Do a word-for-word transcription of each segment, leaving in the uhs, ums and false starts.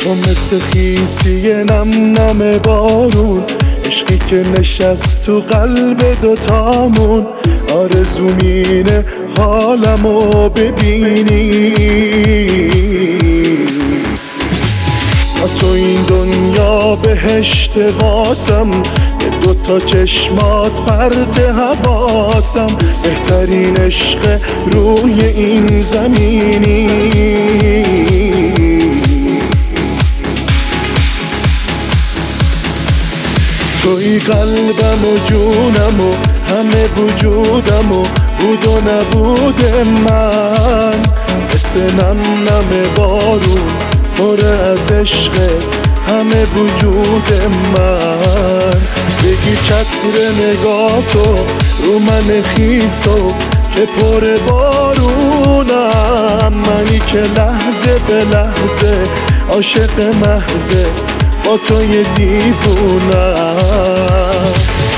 تو مثل خیسی نم نم بارون، عشقی که نشست تو قلب دوتامون. آرزومینه حالمو ببینی، با تو این دنیا بهشت قاسم، به دوتا چشمات پرت حواسم. بهترین عشق روی این زمینی، توی قلبم و جونم و همه وجودم و بود و نبود من. مثل نم نم بارون پر از عشق همه وجود من. بگی چتر نگاه تو رو من خیسو که پر بارونم. منی که لحظه به لحظه عاشق محضه با توی دیوونم.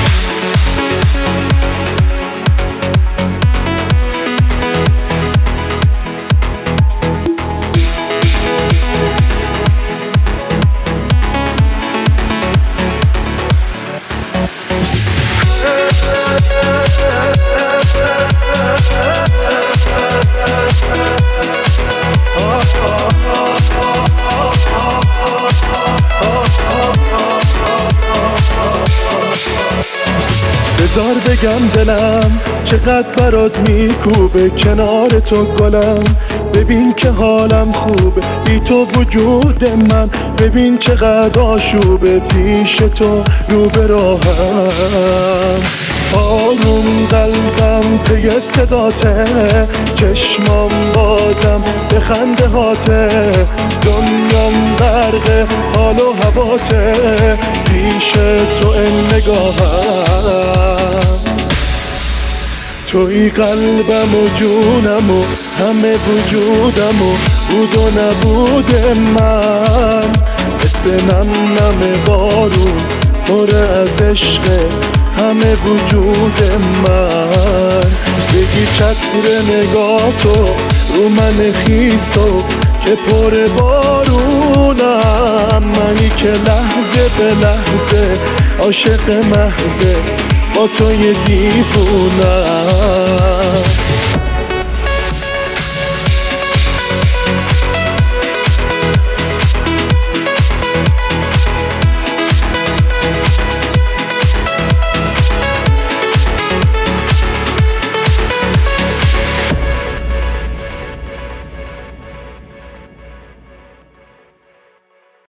بذار بگم دلم چقدر برات میکوبه کنار تو گلم. ببین که حالم خوبه بی تو وجود من. ببین چقدر آشوبه پیش تو رو به راهم. آروم قلبم پی صداته، چشمام بازم به خنده هاته. دنیام غرق حال و هواته پیش تو این نگاهم. توی قلبم و جونم و همه وجودم و بود و نبود من. مثل نم نم بارون پر از عشق همه وجود من. بگی چتر نگاه تو رو من خیسو که پر بارونم. منی که لحظه به لحظه عاشق محضه با توی دیوونم.